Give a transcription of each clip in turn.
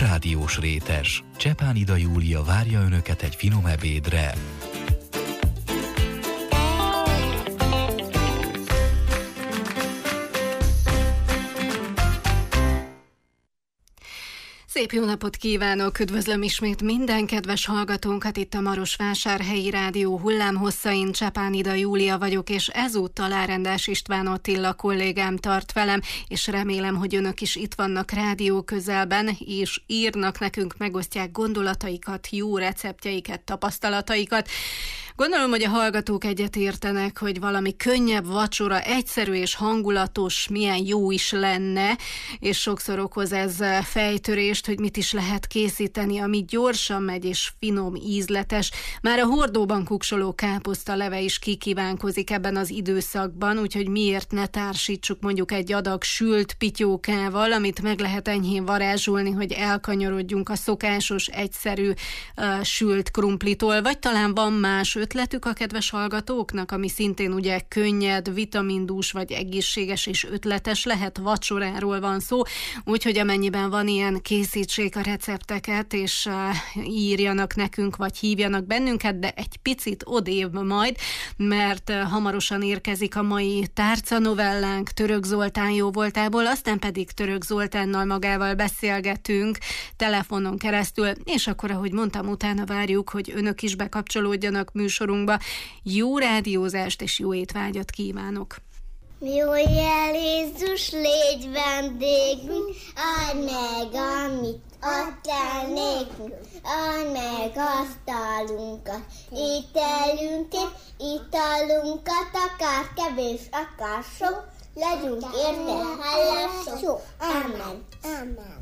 Rádiós Rétes. Csepán Ida Júlia várja Önöket egy finom ebédre. Szép jó napot kívánok! Üdvözlöm ismét minden kedves hallgatónkat itt a Marosvásárhelyi Rádió hullámhosszain. Csepán Ida Júlia vagyok, és ezúttal Árendás István Attila kollégám tart velem, és remélem, hogy önök is itt vannak rádió közelben, és írnak nekünk, megosztják gondolataikat, jó receptjeiket, tapasztalataikat. Gondolom, hogy a hallgatók egyetértenek, hogy valami könnyebb vacsora, egyszerű és hangulatos, milyen jó is lenne, és sokszor okoz ez fejtörést, hogy mit is lehet készíteni, ami gyorsan megy és finom, ízletes. Már a hordóban kuksoló káposztaleve is kikívánkozik ebben az időszakban, úgyhogy miért ne társítsuk mondjuk egy adag sült pityókával, amit meg lehet enyhén varázsolni, hogy elkanyarodjunk a szokásos, egyszerű sült krumplitól, vagy talán van más ötletük a kedves hallgatóknak, ami szintén ugye könnyed, vitamindús vagy egészséges és ötletes lehet, vacsoráról van szó, úgyhogy amennyiben van ilyen, készítsék a recepteket, és írjanak nekünk, vagy hívjanak bennünket, de egy picit odébb majd, mert hamarosan érkezik a mai tárcanovellánk Török Zoltán jóvoltából, aztán pedig Török Zoltánnal magával beszélgetünk telefonon keresztül, és akkor, ahogy mondtam, utána várjuk, hogy önök is bekapcsolódjanak műsorunkba. Jó rádiózást és jó étvágyat kívánok! Jó jel, Jézus, légy vendégünk, add meg, amit adtál nékünk, add meg asztalunkat, ételünket, italunkat, akár kevés, akár sok, legyünk érte hálások. Amen. Amen.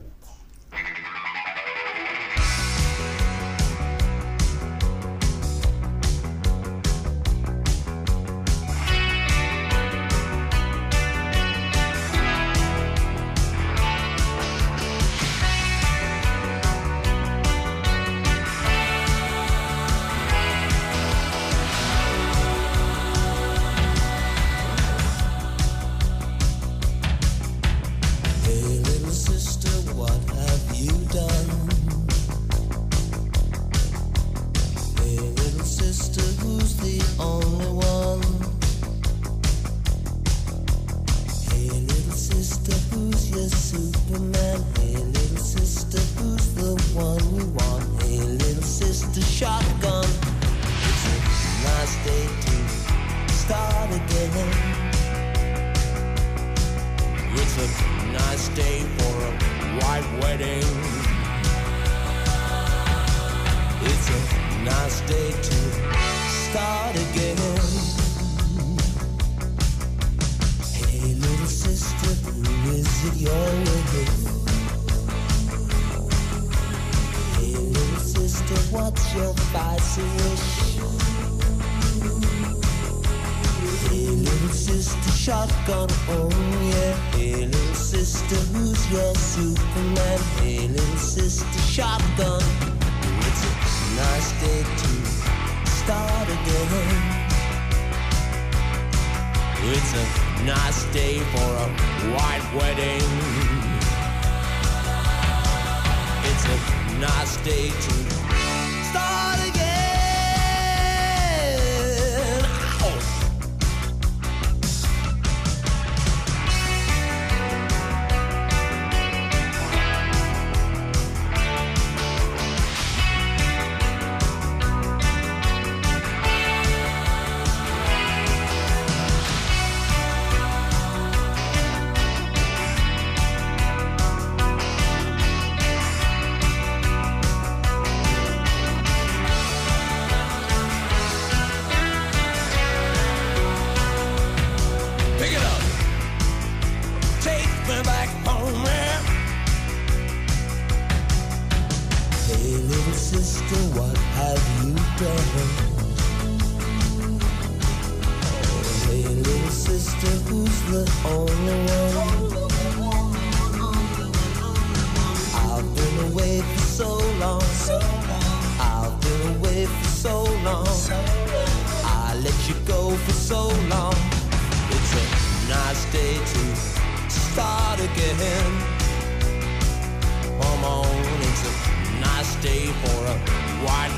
Day to start again. Come on and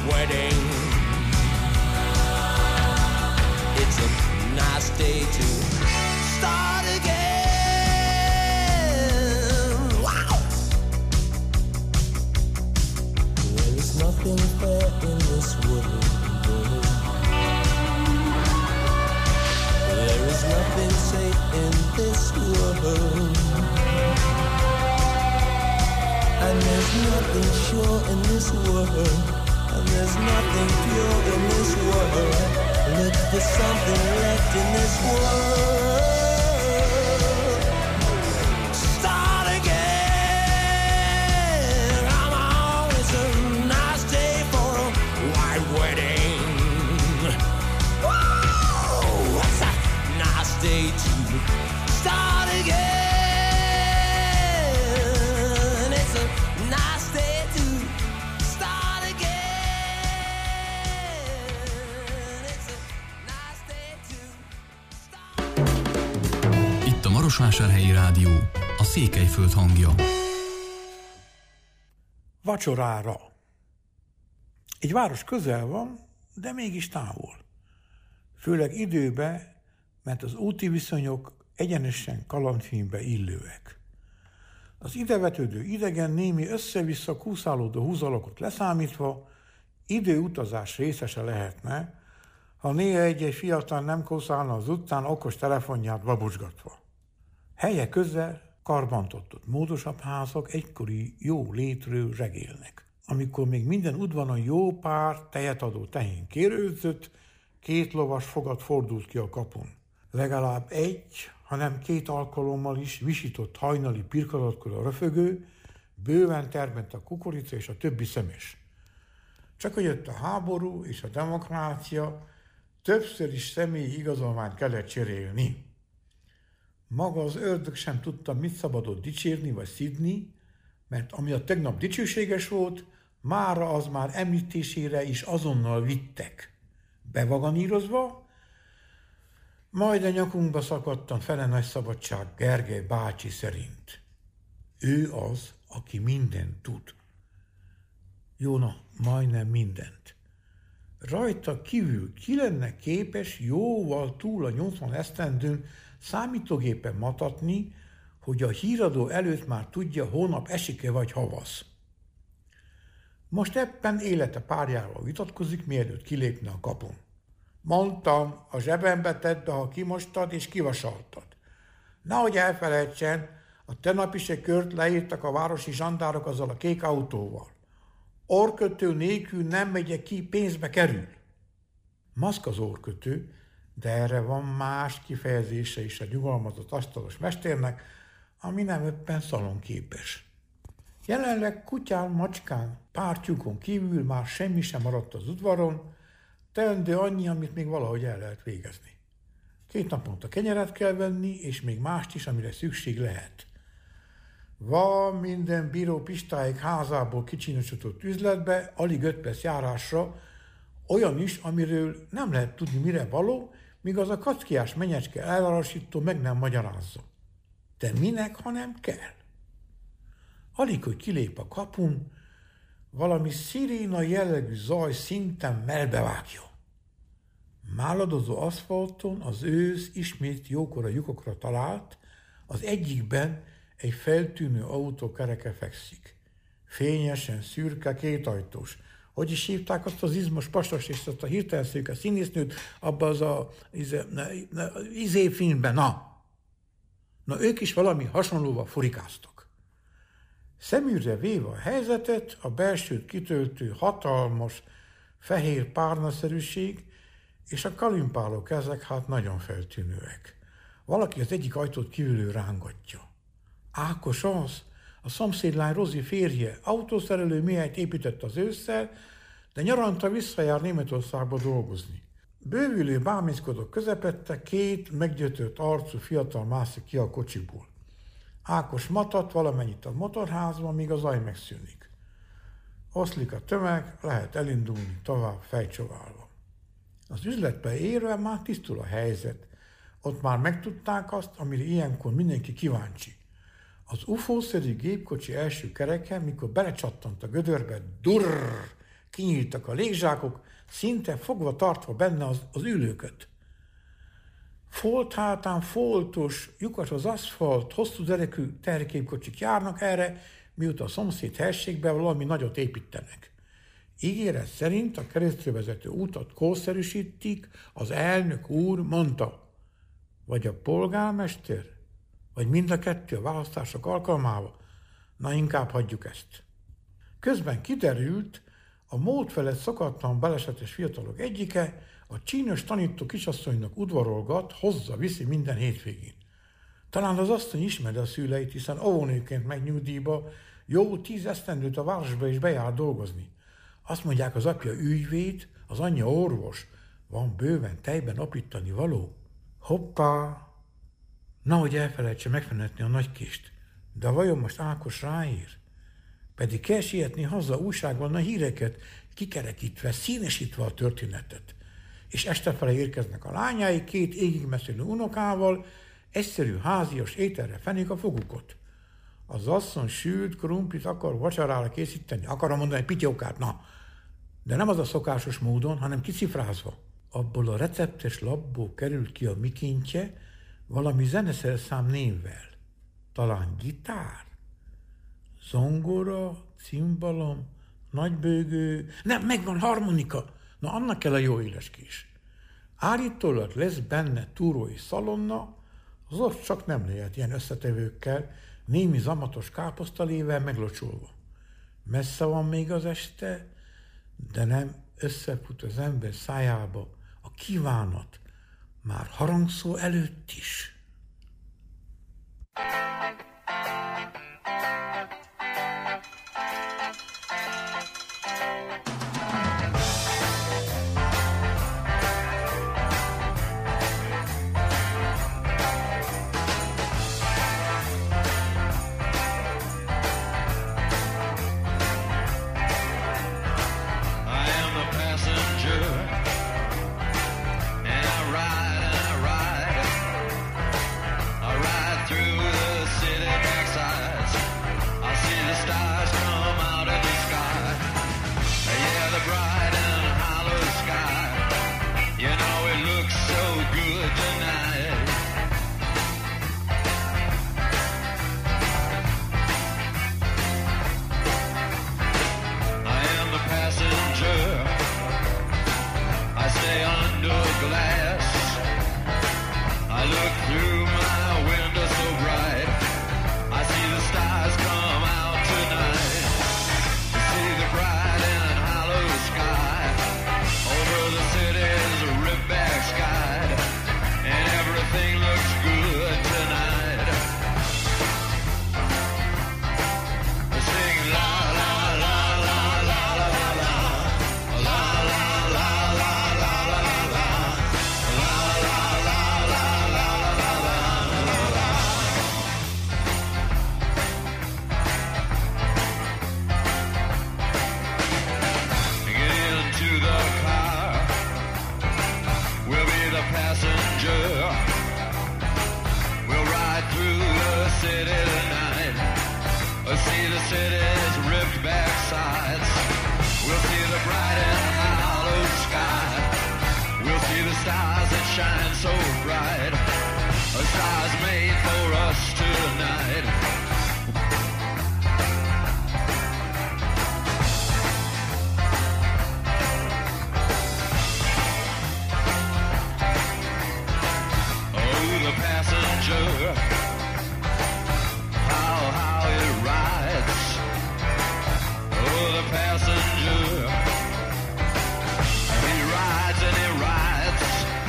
wedding. It's a nice day to start again. Wow! There is nothing fair in this world. There is nothing safe in this world. And there's nothing sure in this world. And there's nothing pure in this world. Look for something left in this world. Start again. Come on, it's a nice day for a white wedding. Whoa, it's a nice day to start again. It's a nice day to start again. It's a nice day to start. Itt a Marosvásárhelyi Rádió, a Székelyföld hangja. Vacsorára. Egy város közel van, de mégis távol. Főleg időben, mert az úti viszonyok egyenesen kalandfilmbe illőek. Az idevetődő idegen némi össze-vissza kúszálódó húzalakot leszámítva időutazás részese lehetne, ha néha egy fiatal nem kószálna az utcán okos telefonját babucsgatva. Helye közel karbantartott módosabb házak egykori jó létről regélnek. Amikor még minden udvaron jó pár tejet adó tehén kérődzött, 2 lovas fogat fordult ki a kapun. Legalább 1, hanem 2 alkalommal is visított hajnali pirkadatkor a röfögő, bőven termett a kukorica és a többi szemes. Csak hogy jött a háború és a demokrácia, többször is személyi igazolványt kellett cserélni. Maga az ördög sem tudta, mit szabadott dicsérni vagy szidni, mert ami a tegnap dicsőséges volt, mára az már említésére is azonnal vittek. Bevaganírozva, majd a nyakunkba szakadtan Fele Nagyszabadság Gergely bácsi szerint. Ő az, aki mindent tud. Jó, na, majdnem mindent. Rajta kívül ki lenne képes jóval túl a 80 esztendőn számítógépen matatni, hogy a híradó előtt már tudja, hónap esik-e vagy havasz. Most éppen élete párjával vitatkozik, mielőtt kilépne a kapun. Mondtam, a zsebembe tedd be, ha kimostad és kivasaltad. Nehogy elfelejtsen, a tegnap is egy kört leírtak a városi zsandárok azzal a kék autóval. Orrkötő nélkül nem megyek ki, pénzbe kerül. Maszk az orrkötő, de erre van más kifejezése is a nyugalmazott asztalos mesternek, ami nem éppen szalonképes. Jelenleg kutyán, macskán, pártyúkon kívül már semmi sem maradt az udvaron, teendő annyi, amit még valahogy el lehet végezni. 2 naponta kenyeret kell venni, és még mást is, amire szükség lehet. Van minden bíró Pistáik házából kicsinosított üzletbe, alig 5 perc járásra, olyan is, amiről nem lehet tudni, mire való, míg az a kackiás menyecske elarasító meg nem magyarázza. De minek, ha nem kell? Alig, hogy kilép a kapun, valami sziréna jellegű zaj szinten melbevágja. Máladozó aszfalton az ősz ismét jókora lyukokra talált, az egyikben egy feltűnő autó kereke fekszik. Fényesen szürke, 2 ajtós. Hogy is hívták azt az izmos pasas és azt a hirtelen szőke színésznőt abban az a filmben, Na, ők is valami hasonlóval furikáztak. Szeműre véve a helyzetet, a belsőt kitöltő hatalmas, fehér párnaszerűség és a kalimpáló kezek hát nagyon feltűnőek. Valaki az egyik ajtót kívülről rángatja. Ákos az, a szomszédlány Rozi férje, autószerelő mélyet épített az ősszel, de nyaranta visszajár Németországba dolgozni. Bővülő bámészkodók közepette 2 meggyötört arcú fiatal mászik ki a kocsiból. Ákos matat valamennyit a motorházban, míg a zaj megszűnik. Oszlik a tömeg, lehet elindulni tovább fejcsoválva. Az üzletbe érve már tisztul a helyzet. Ott már megtudták azt, amire ilyenkor mindenki kíváncsi. Az UFO-szerű gépkocsi első kereke, mikor belecsattant a gödörbe, durrrr, kinyíltak a légzsákok, szinte fogva tartva benne az ülőköt. Folt hátán foltos, lyukas az aszfalt, hosszú derekű tehergépkocsik járnak erre, mióta a szomszéd helységben valami nagyot építenek. Ígéret szerint a keresztül vezető útat korszerűsítik, az elnök úr mondta, vagy a polgármester, vagy mind a kettő a választások alkalmával. Na, inkább hagyjuk ezt. Közben kiderült, a mód felett szokatlan balesetes fiatalok egyike, a csínos tanító kisasszonynak udvarolgat, hozza-viszi minden hétvégén. Talán az asszony ismeri a szüleit, hiszen óvónőként megy nyugdíjba, jó 10 esztendőt a városba is bejár dolgozni. Azt mondják, az apja ügyvéd, az anyja orvos, van bőven tejben aprítani való. Hoppá! Nahogy elfelejtse megfenetni a nagykést. De vajon most Ákos ráír? Pedig kell sietni haza újságban a híreket, kikerekítve, színesítve a történetet. És estefele érkeznek a lányái 2 égigmeszélő unokával, egyszerű házias ételre fenik a fogukot. Az asszony sült krumplit akar vacsorára készíteni, akarom mondani egy pityókát, na. De nem az a szokásos módon, hanem kicifrázva. Abból a receptes labból került ki a mikintje valami zeneszerszám névvel. Talán gitár, zongora, cimbalom, nagybőgő, nem, megvan harmonika. Na, annak kell a jó éleskés. Állítólag lesz benne túrói szalonna, az ott csak nem lehet ilyen összetevőkkel, némi zamatos káposztalével meglocsolva. Messze van még az este, de nem összefut az ember szájába a kívánat, már harangszó előtt is.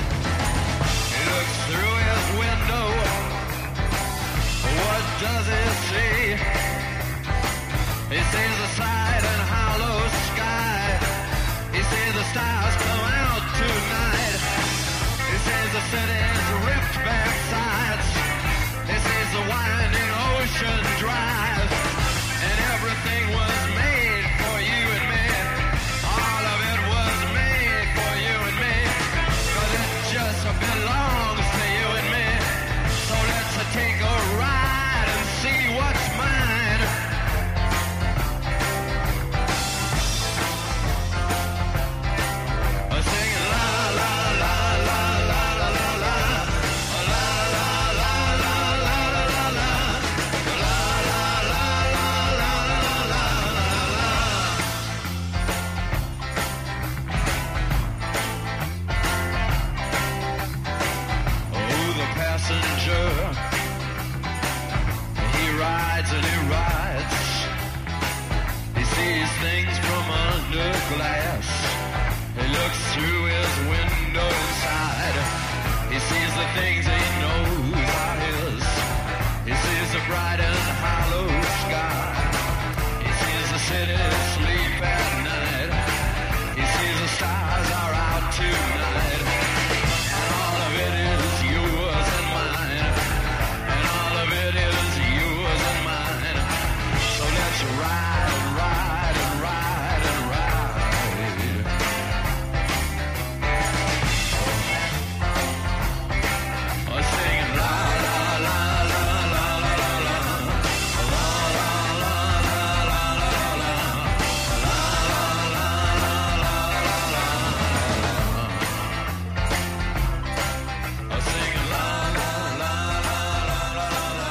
Does it things from under glass. He looks through his window inside. He sees the things he knows are his. He sees the bright and hollow sky. He sees the city sleep at night. He sees the stars are out tonight. And all of it is yours and mine. And all of it is yours and mine. So let's ride and ride and ride and ride. I'm singing la la la la la la la la la la la la I'm singing la la la la la la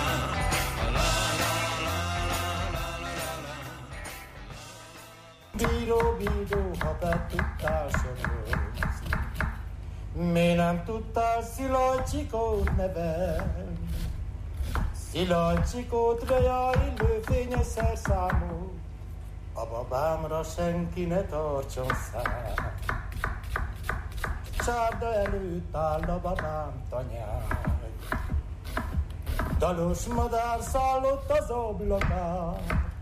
Bíró, ha te tudtál sorozni, miért nem tudtál Szilágykikót nevelni? Szilágykikót reja illő fényes szerszámú, a babámra senki ne tartson szám. Csárda előtt áll a babám tanyája, dalos madár szállott az ablakán.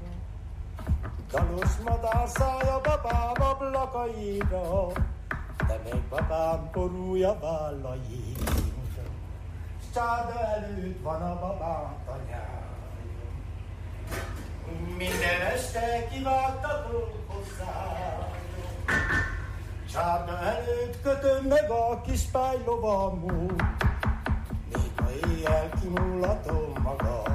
Dalos madár szállja babám ablakaira, de még babám borúja vállaira. Csárda előtt van a babám tanyája, minden este kivágtatok hozzá. Csárda előtt kötöm meg a kis pálylovamot, még ha éjjel kimulatom magam.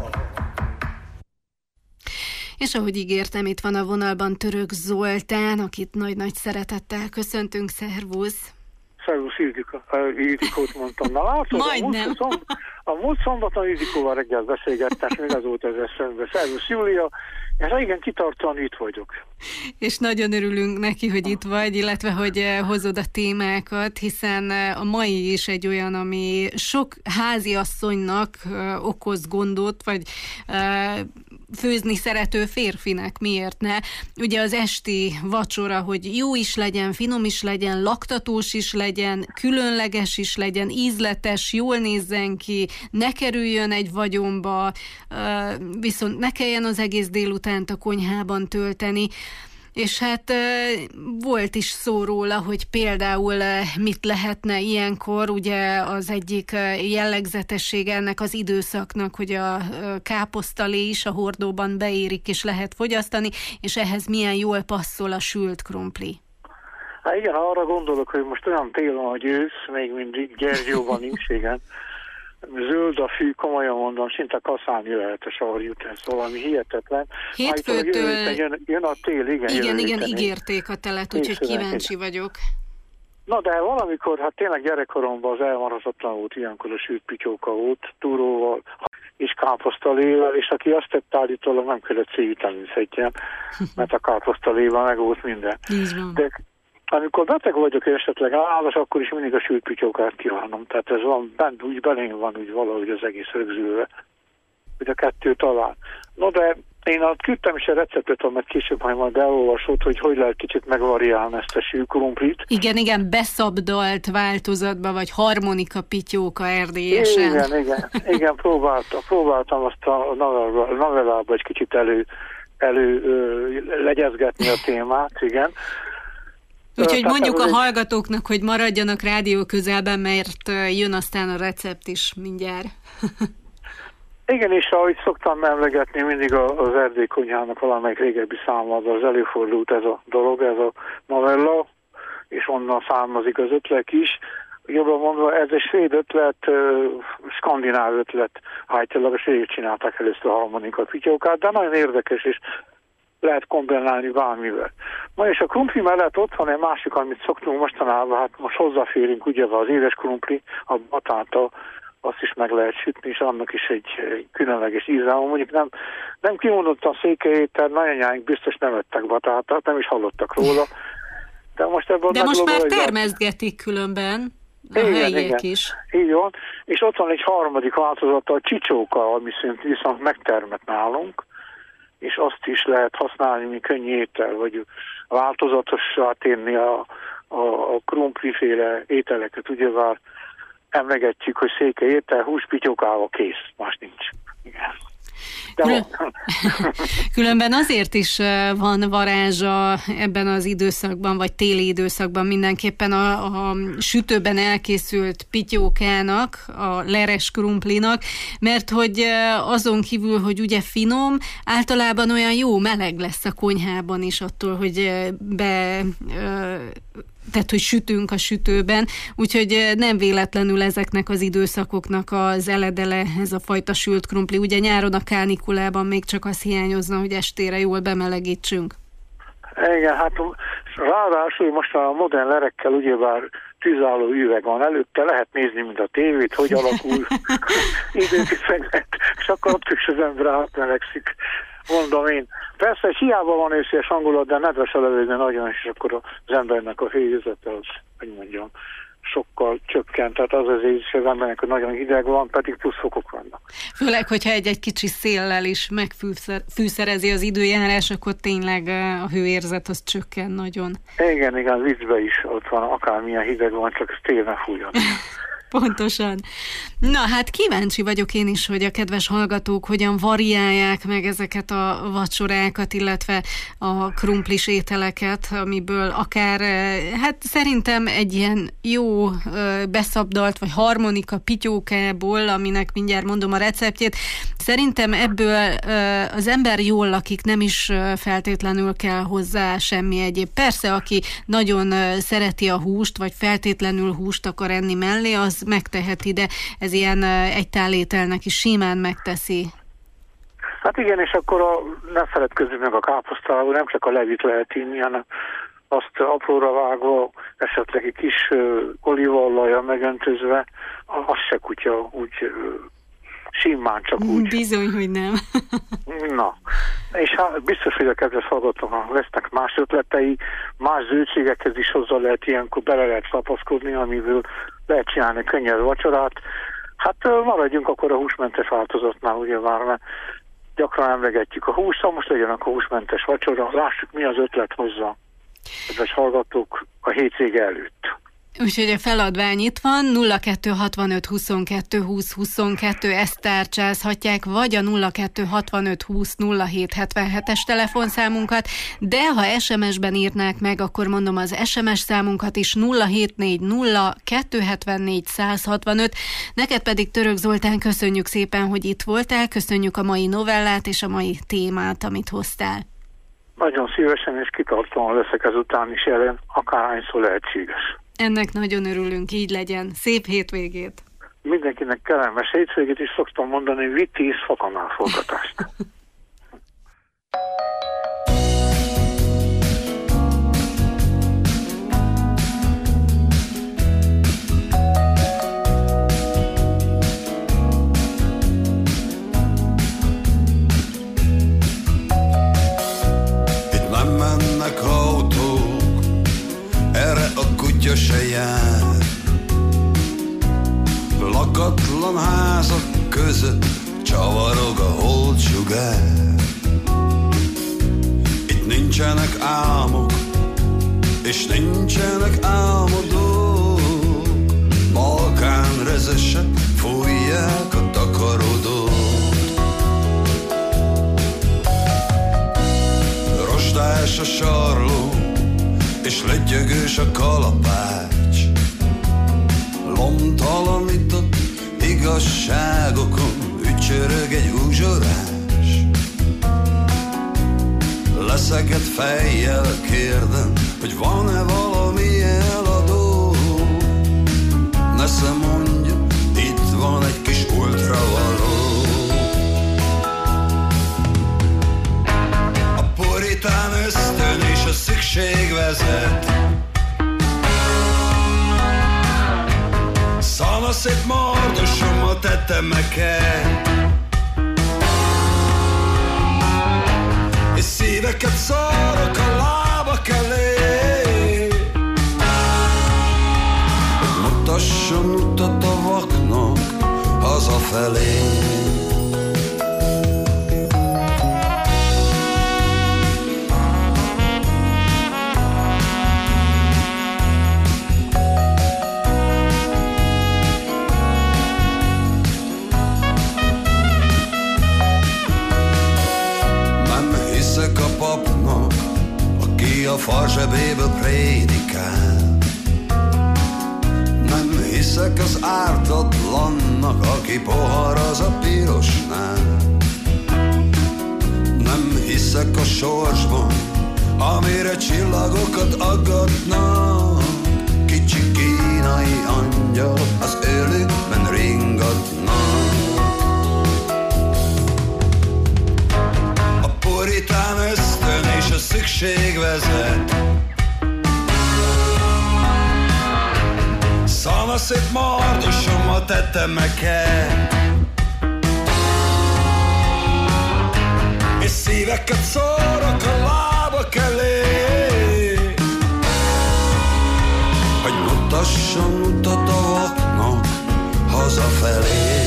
És ahogy ígértem, itt van a vonalban Török Zoltán, akit nagy-nagy szeretettel köszöntünk. Szervusz! Szervusz, Ildikót mondtam. Na látod, majdnem. A múlt szombaton Ildikóval reggel beszélgettek, még azóta ez eszembe. Szervusz, Júlia! És igen, kitartóan itt vagyok. És nagyon örülünk neki, hogy itt vagy, illetve, hogy hozod a témákat, hiszen a mai is egy olyan, ami sok háziasszonynak okoz gondot, vagy főzni szerető férfinek, miért ne? Ugye az esti vacsora, hogy jó is legyen, finom is legyen, laktatós is legyen, különleges is legyen, ízletes, jól nézzen ki, ne kerüljön egy vagyonba, viszont ne kelljen az egész délutánt a konyhában tölteni. És hát volt is szó róla, hogy például mit lehetne ilyenkor, ugye az egyik jellegzetessége ennek az időszaknak, hogy a káposztalé is a hordóban beérik és lehet fogyasztani, és ehhez milyen jól passzol a sült krumpli. Hát igen, arra gondolok, hogy most olyan tél van, hogy ősz, még mindig Gyergyóban nincs, igen. Zöld a fű, komolyan mondom, szinte kaszálni lehet a sarjutás, valami hihetetlen. Hétfőtől jön a tél, igen. Igen, ígérték a telet, úgyhogy kíváncsi vagyok. Na de valamikor, hát tényleg gyerekkoromban az elmaradhatatlan volt, ilyenkor a sült pityóka volt, túróval és káposztalével, és aki azt tett állítólag, nem kellett C-vitamint szedjen, mert a káposztalével meg volt minden. De amikor beteg vagyok, és esetleg állas, akkor is mindig a sült pityókát kívánom. Tehát ez van, bent úgy belén van úgy valahogy az egész rögzülve, hogy a kettő talán. No de én küldtem is a receptet, amit később majd elolvasott, hogy lehet kicsit megvariálni ezt a sült krumplit. Igen, beszabdalt változatba, vagy harmonika pityóka erdélyesen. Igen, próbáltam azt a novellába egy kicsit legyezgetni a témát, igen. Úgyhogy mondjuk a hallgatóknak, hogy maradjanak rádió közelben, mert jön aztán a recept is mindjárt. Igen, és ahogy szoktam emlegetni, mindig az Erdély konyhának valamelyik régebbi számában az előfordult ez a dolog, ez a novella, és onnan származik az ötlet is. Jobban mondva, ez egy svéd ötlet, skandináv ötlet, általában a svédek csinálták először a harmonika pityókát, de nagyon érdekes, és lehet kombinálni bármivel. Na és a krumpli mellett ott van egy másik, amit szoktunk mostanában, hát most hozzáférünk ugye az édes krumpli, a batáta, azt is meg lehet sütni, és annak is egy különleges íze. Mondjuk nem kimondottan székelyét, tehát nagyanyáink biztos nem ettek batátát, nem is hallottak róla. De most már termeszgetik különben a helyiek is. Így van. És ott van egy harmadik változata, a csicsóka, ami viszont megtermett nálunk. és azt is lehet használni, mint könnyű étel, vagy változatossá tenni a krumpliféle ételeket. Ugye már emlegetjük, hogy székely étel, húspityókával kész, más nincs. Igen. Különben azért is van varázsa ebben az időszakban, vagy téli időszakban mindenképpen a sütőben elkészült pityókának, a leres krumplinak, mert hogy azon kívül, hogy ugye finom, általában olyan jó meleg lesz a konyhában is attól, hogy tehát, hogy sütünk a sütőben, úgyhogy nem véletlenül ezeknek az időszakoknak az eledele, ez a fajta sült krumpli. Ugye nyáron a kánikulában még csak az hiányozna, hogy estére jól bemelegítsünk. Igen, hát ráadásul most a modern lerekkel ugyebár tűzálló üveg van előtte, lehet nézni, mint a tévét, hogy alakul időkifeget, és akkor ott is az ember átmelegszik. Mondom én. Persze, hiába van őszés hangulat, de nedves a levegő nagyon, és akkor az embernek a hőérzete az, hogy mondjam, sokkal csökkent. Tehát az érzés az embernek, hogy nagyon hideg van, pedig plusz fokok vannak. Főleg, hogyha egy kicsi széllel is megfűszerezi az időjárás, akkor tényleg a hőérzet az csökken nagyon. Igen, viccben is ott van, akármilyen hideg van, csak ez tényleg fújjon. Pontosan. Na, hát kíváncsi vagyok én is, hogy a kedves hallgatók hogyan variálják meg ezeket a vacsorákat, illetve a krumplis ételeket, amiből akár, hát szerintem egy ilyen jó beszabdalt, vagy harmonika pityókából, aminek mindjárt mondom a receptjét, szerintem ebből az ember jól lakik, nem is feltétlenül kell hozzá semmi egyéb. Persze, aki nagyon szereti a húst, vagy feltétlenül húst akar enni mellé, az megteheti, de ez ilyen egy tálételnek is simán megteszi. Hát igen, és akkor ne feledkezzünk meg a káposztáról, nem csak a levit lehet inni, hanem azt apróra vágva, esetleg egy kis olívaolajjal megöntözve, az se kutya úgy simán, csak úgy. Bizony, hogy nem. Na, és hát biztos, hogy a kedves hallgatóknak lesznek más ötletei, más zöldségekhez is hozzá lehet ilyenkor, bele lehet szapaszkodni, amiből lehet csinálni könnyed vacsorát. Hát maradjunk akkor a húsmentes változatnál, ugye már, mert gyakran emlegetjük a húst, most legyen akkor húsmentes vacsora, lássuk, mi az ötlet hozzá, kedves hallgatók, a hétvége előtt. Úgyhogy a feladvány itt van, 0265 22 20 22, ezt tárcsázhatják, vagy a 0265 20 07 77-es telefonszámunkat, de ha SMS-ben írnák meg, akkor mondom az SMS számunkat is 0740 274 165. Neked pedig, Török Zoltán, köszönjük szépen, hogy itt voltál, köszönjük a mai novellát és a mai témát, amit hoztál. Nagyon szívesen és kitartóan leszek ezután is jelen, akárhányszor lehetséges. Ennek nagyon örülünk, így legyen. Szép hétvégét! Mindenkinek kellemes hétvégét is szoktam mondani, vitéz fakanálforgatást. Itt nem mennek autók, erre a kutya se jár. Lakatlan házak között csavarog a holdsugár. Itt nincsenek álmok, és nincsenek álmodók. Balkán rezesek fújják a takarodót. Rostás a sarló, és lötyögős a kalapács. Lomtalanított igazságokon ücsörög egy uzsorás. Leszegett fejjel kérdem, hogy van-e valami eladó. Nesze mondja, itt van egy kis ultravaló. A puritán ösztön és a szükség vezet. Szanaszét mardosommal tettem meket, és szíveket szarok a lábak elé. Mutasson utat a vaknak hazafelé. fal zsebéből prédikál. Nem hiszek az ártatlannak, aki poharaz a pirosnál. Nem hiszek a sorsban, amire csillagokat aggatnak. Kicsi kínai angyal az ölükben ringatnak. A puritán ösztön és a szükség vezet. Szanaszét mardosommal tettem meket, és szíveket szórok a lábak elé, hogy mutasson utat a vaknak hazafelé.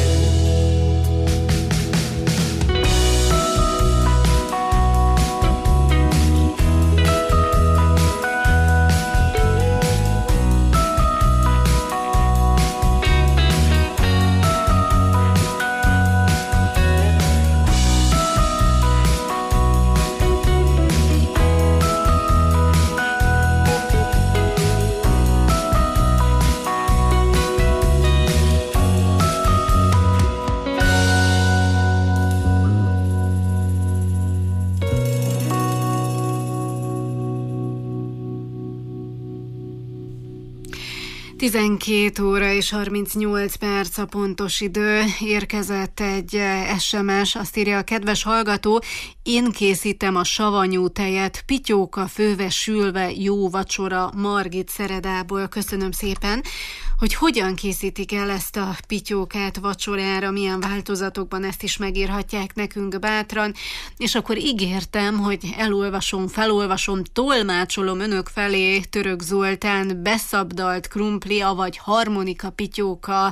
Tizenkét óra és 38 perc a pontos idő. Érkezett egy SMS, azt írja a kedves hallgató: én készítem a savanyú tejet, pityóka főve sülve, jó vacsora, Margit Szeredából. Köszönöm szépen, hogy hogyan készítik el ezt a pityókát vacsorára, milyen változatokban, ezt is megírhatják nekünk bátran, és akkor ígértem, hogy elolvasom, felolvasom, tolmácsolom önök felé Török Zoltán beszabdalt krumpli, avagy harmonika pityóka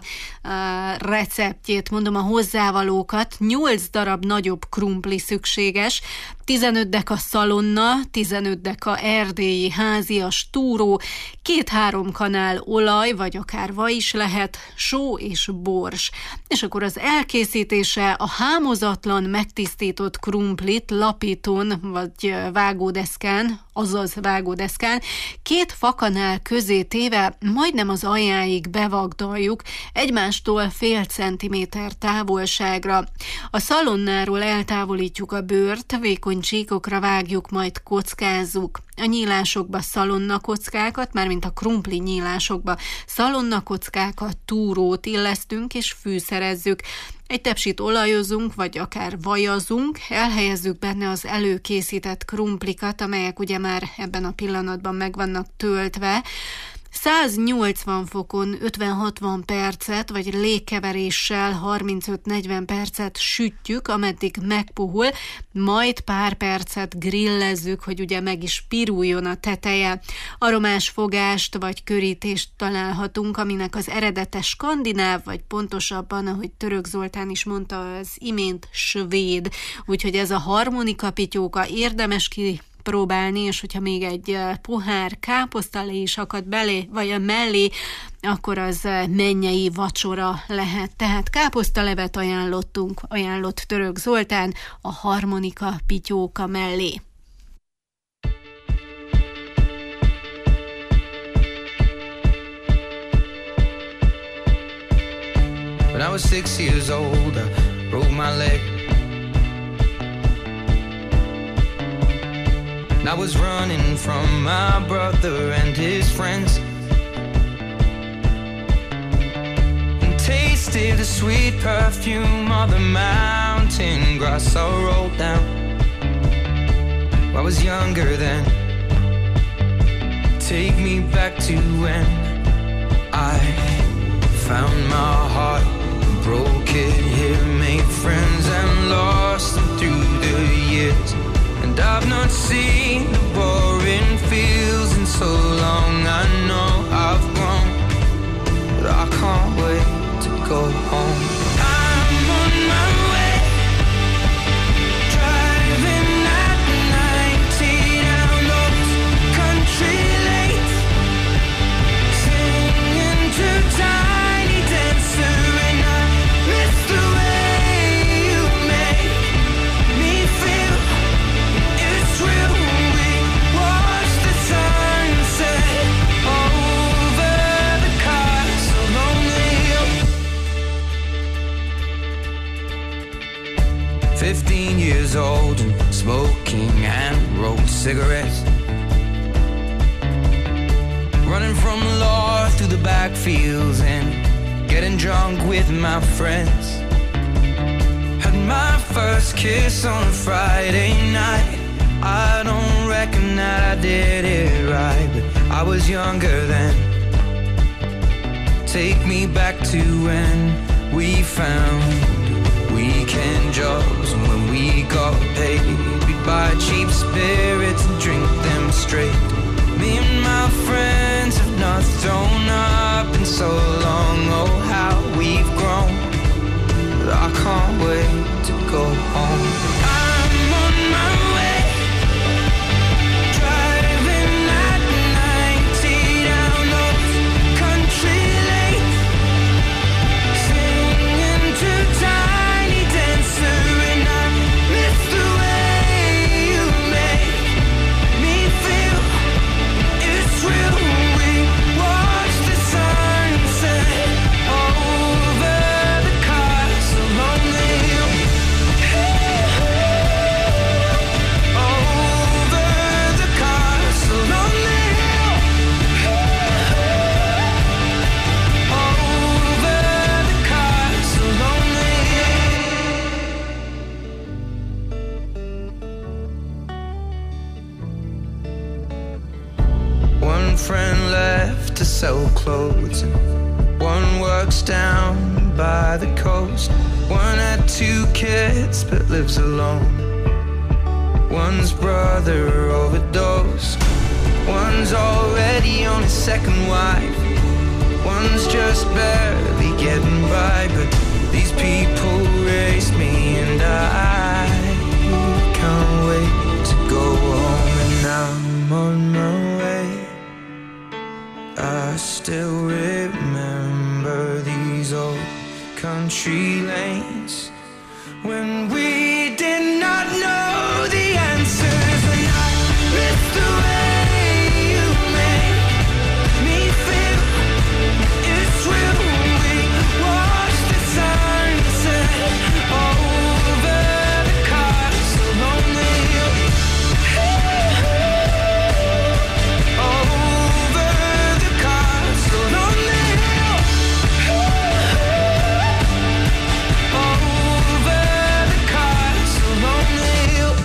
receptjét, mondom a hozzávalókat. 8 darab nagyobb krumpli szükséges, 15 deka szalonna, 15 deka erdélyi házias túró, 2-3 kanál olaj, vagy akár vaj is lehet, só és bors. És akkor az elkészítése: a hámozatlan, megtisztított krumplit lapíton vagy vágódeszkán, azaz vágódeszkán 2 fakanál közé téve majdnem az aljáig bevagdaljuk, egymástól fél centiméter távolságra. A szalonnáról eltávolítjuk a bőrt, vékony csíkokra vágjuk, majd kockázzuk. A nyílásokba szalonnakockákat, mármint a krumpli nyílásokba szalonnakockákat, túrót illesztünk és fűszerezzük. Egy tepsit olajozunk, vagy akár vajazunk, elhelyezzük benne az előkészített krumplikat, amelyek ugye már ebben a pillanatban meg vannak töltve. 180 fokon 50-60 percet, vagy légkeveréssel 35-40 percet sütjük, ameddig megpuhul, majd pár percet grillezzük, hogy ugye meg is piruljon a teteje. Aromás fogást vagy körítést találhatunk, aminek az eredete skandináv, vagy pontosabban, ahogy Török Zoltán is mondta az imént, svéd. Úgyhogy ez a harmonika pityóka érdemes próbálni, és hogyha még egy pohár káposztalé is akad belé, vagy mellé, akkor az mennyei vacsora lehet. Tehát káposztalevet ajánlott Török Zoltán a harmonika pityóka mellé. When I was 6 years old, I broke my leg. I was running from my brother and his friends, and tasted the sweet perfume of the mountain grass I rolled down. I was younger then. Take me back to when I found my heart, broke it here, made friends and lost them through the years. And I've not seen the boring fields in so long. I know I've grown, but I can't wait to go home. I'm on my way, driving at 90 down those country lanes, singing to Tiny Dancer, and I miss the way you make me feel. It's real, we walk smoking hand-rolled cigarettes, running from the law through the backfields and getting drunk with my friends. Had my first kiss on a Friday night. I don't reckon that I did it right, but I was younger then. Take me back to when we found weekend jobs, and when we got paid, we'd buy cheap spirits and drink them straight. Me and my friends have not thrown up in so long. Oh, how we've grown, but I can't wait to go home. I'm on my way, driving at 90 down those country lanes, singing to Tiny Dancer, and I miss the way you make me feel. It's real. We watch the sunset over the castle on the hill. Over the castle on the hill. Over the castle on the hill. One friend left to sell clothes, and one works down by the coast. One had 2 kids but lives alone. One's brother overdosed. One's already on his second wife. One's just barely getting by, but these people raise me, and I can't wait to go home. And I'm on my way. I still remember these old country lanes when we did not know the answers, and I miss the way you make me feel. It's real. We watch the sunset over the castle on the hill. Over the castle on the hill. Over the castle on the hill.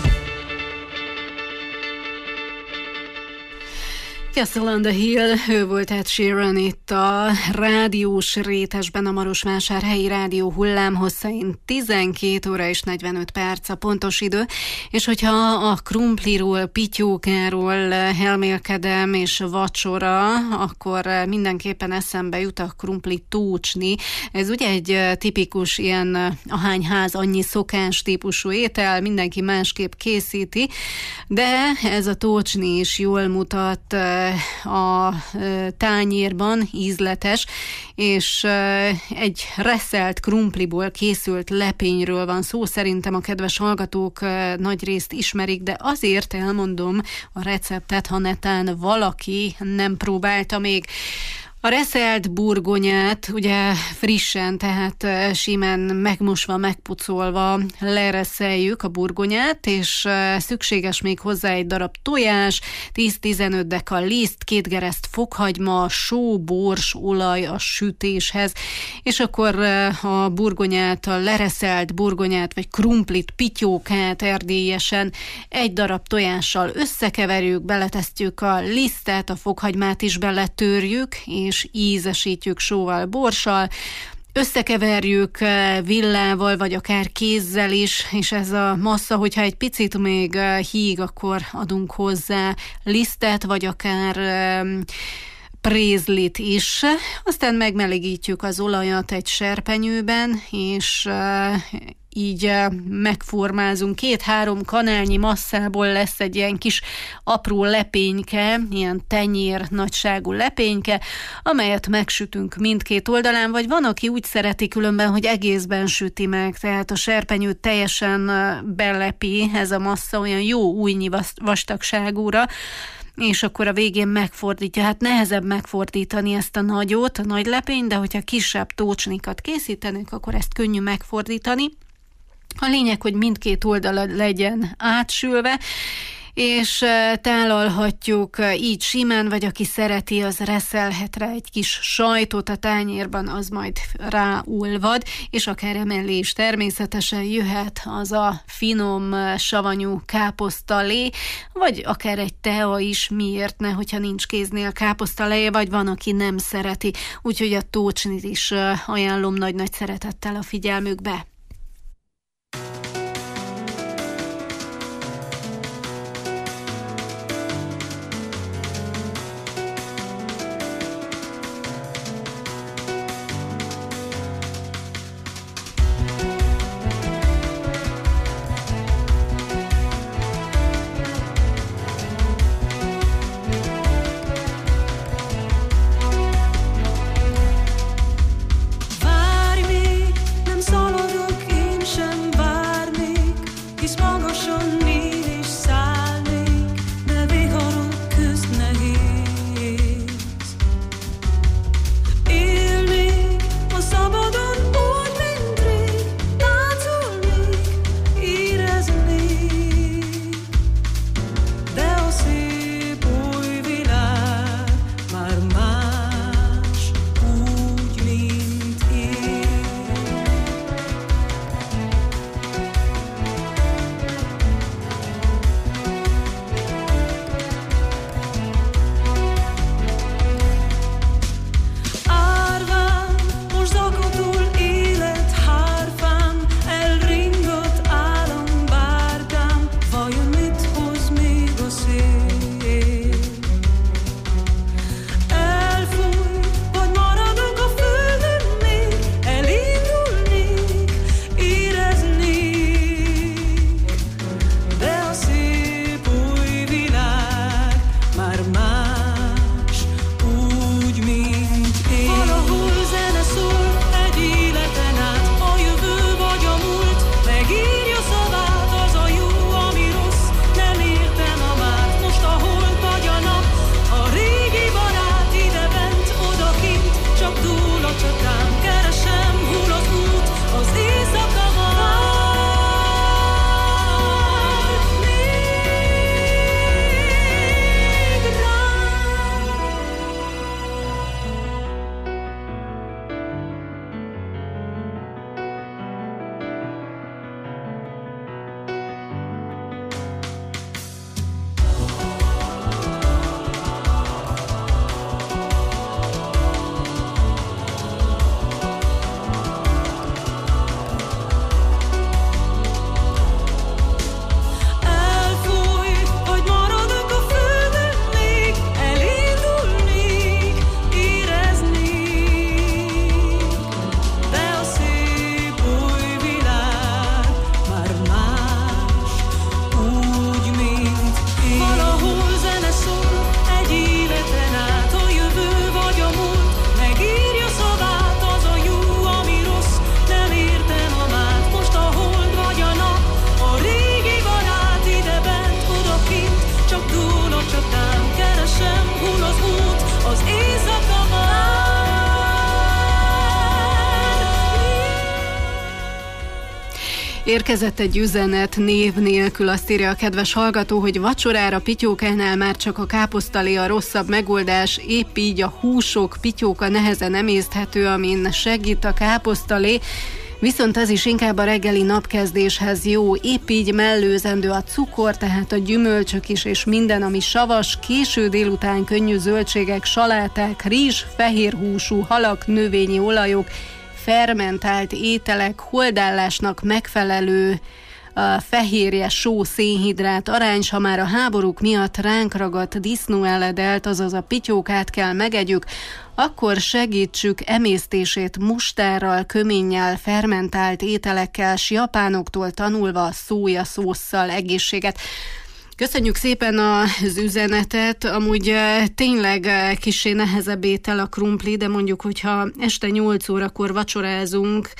Castle on the Hill, ő volt Ed Sheeran itt a rádiós rétesben, a Marosvásárhelyi Rádió hullámhosszain. 12 óra és 45 perc a pontos idő, és hogyha a krumpliról, pityókáról elmélkedem és vacsora, akkor mindenképpen eszembe jut a krumpli tócsni. Ez ugye egy tipikus ilyen ahány ház annyi szokás típusú étel, mindenki másképp készíti, de ez a tócsni is jól mutat a tányérban, ízletes, és egy reszelt krumpliból készült lepényről van szó. Szerintem a kedves hallgatók nagyrészt ismerik, de azért elmondom a receptet, ha netán valaki nem próbálta még. A reszelt burgonyát ugye frissen, tehát simán megmosva, megpucolva lereszeljük a burgonyát, és szükséges még hozzá egy darab tojás, 10-15 deka liszt, 2 gereszt fokhagyma, só, bors, olaj a sütéshez, és akkor a burgonyát, a lereszelt burgonyát, vagy krumplit, pityókát erdélyesen egy darab tojással összekeverjük, beletesztjük a lisztet, a fokhagymát is beletörjük, és ízesítjük sóval, borssal, összekeverjük villával, vagy akár kézzel is, és ez a massza, hogyha egy picit még híg, akkor adunk hozzá lisztet, vagy akár prézlit is. Aztán megmelegítjük az olajat egy serpenyőben, és így megformázunk. 2-3 kanálnyi masszából lesz egy ilyen kis apró lepényke, ilyen tenyér nagyságú lepényke, amelyet megsütünk mindkét oldalán, vagy van, aki úgy szereti különben, hogy egészben süti meg, tehát a serpenyőt teljesen belepi ez a massza, olyan jó újnyi vastagságúra, és akkor a végén megfordítja. Hát nehezebb megfordítani ezt a nagyot, a nagy lepényt, de hogyha kisebb tócsnikat készítenek, akkor ezt könnyű megfordítani. A lényeg, hogy mindkét oldala legyen átsülve, és tálalhatjuk így simán, vagy aki szereti, az reszelhet rá egy kis sajtot a tányérban, az majd ráulvad, és akár emellé is természetesen jöhet az a finom, savanyú káposztalé, vagy akár egy tea is, miért ne, hogyha nincs kéznél káposztaleje, vagy van, aki nem szereti. Úgyhogy a tócsnit is ajánlom nagy-nagy szeretettel a figyelmükbe. Érkezett egy üzenet név nélkül, azt írja a kedves hallgató, hogy vacsorára pityókánál már csak a káposztalé a rosszabb megoldás, épp így a húsok, pityóka nehezen emészthető, amin segít a káposztalé, viszont az is inkább a reggeli napkezdéshez jó, épp így mellőzendő a cukor, tehát a gyümölcsök is, és minden, ami savas, késő délután könnyű zöldségek, saláták, rizs, fehérhúsú halak, növényi olajok, fermentált ételek, holdállásnak megfelelő fehérje, só, szénhidrát arány, ha már a háborúk miatt ránk ragadt disznóeledelt, azaz a pityókát kell megegyük, akkor segítsük emésztését mustárral, köménnyel, fermentált ételekkel, s japánoktól tanulva szójaszósszal egészséget. Köszönjük szépen az üzenetet, amúgy tényleg kissé nehezebb étel a krumpli, de mondjuk, hogyha este 8 órakor vacsorázunk,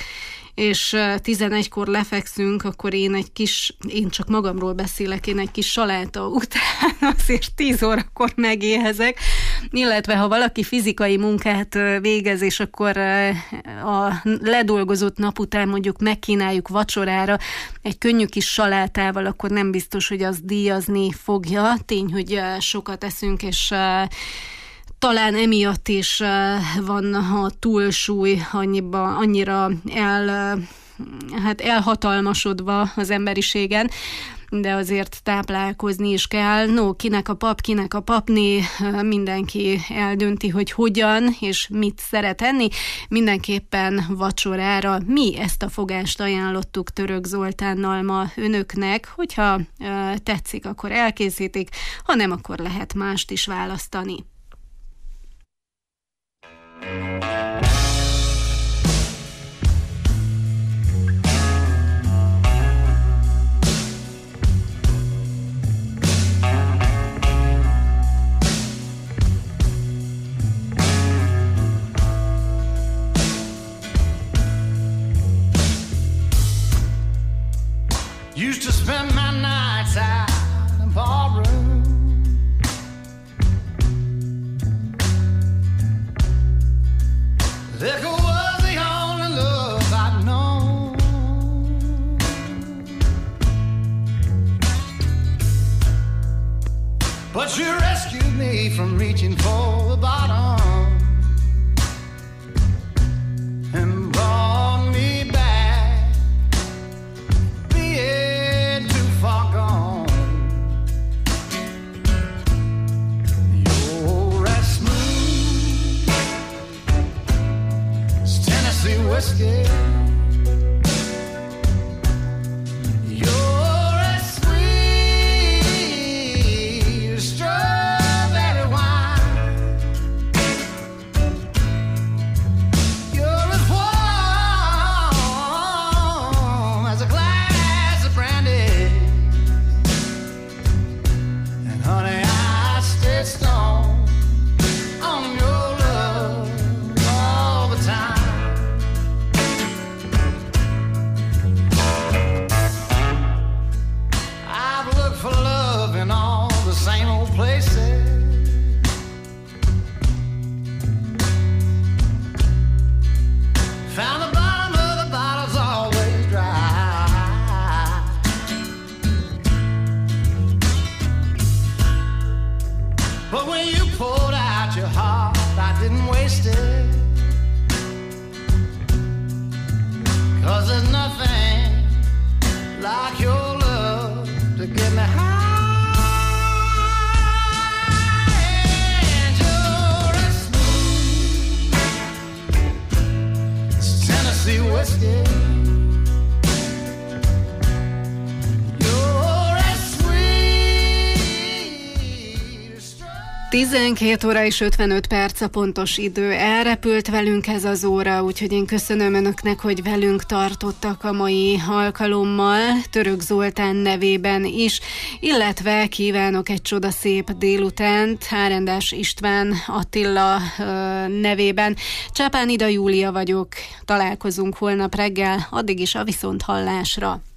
és 11-kor lefekszünk, akkor én csak magamról beszélek, én egy kis saláta után azért 10 órakor megéhezek, illetve ha valaki fizikai munkát végez, és akkor a ledolgozott nap után mondjuk megkínáljuk vacsorára egy könnyű kis salátával, akkor nem biztos, hogy az díjazni fogja. Tény, hogy sokat eszünk, és talán emiatt is van a túlsúly annyira elhatalmasodva az emberiségen, de azért táplálkozni is kell. No, kinek a pap, kinek a papné, mindenki eldönti, hogy hogyan és mit szeret enni. Mindenképpen vacsorára mi ezt a fogást ajánlottuk Török Zoltánnal ma önöknek, hogyha tetszik, akkor elkészítik, ha nem, akkor lehet mást is választani. Used to spend my nights out in ballroom. Liquor was the only love I'd known. But you rescued me from reaching for the bottom and brought me back, being too far gone. You're as smooth as Tennessee whiskey. You're as sweet as strawberry wine. You're as warm as a glass of brandy. And honey, I stay strong on your love all the time. I've looked for love in all the same old places. Found the bottom of the bottle's always dry. But when you poured out your heart, I didn't waste it. 'Cause there's nothing like your love to get me high. And you're as smooth as Tennessee whiskey. You're as sweet as 12 óra és 55 perc a pontos idő. Elrepült velünk ez az óra, úgyhogy én köszönöm önöknek, hogy velünk tartottak a mai alkalommal, Török Zoltán nevében is, illetve kívánok egy csodaszép délutánt Árendás István Attila nevében. Csepán Ida Júlia vagyok, találkozunk holnap reggel, addig is a viszonthallásra.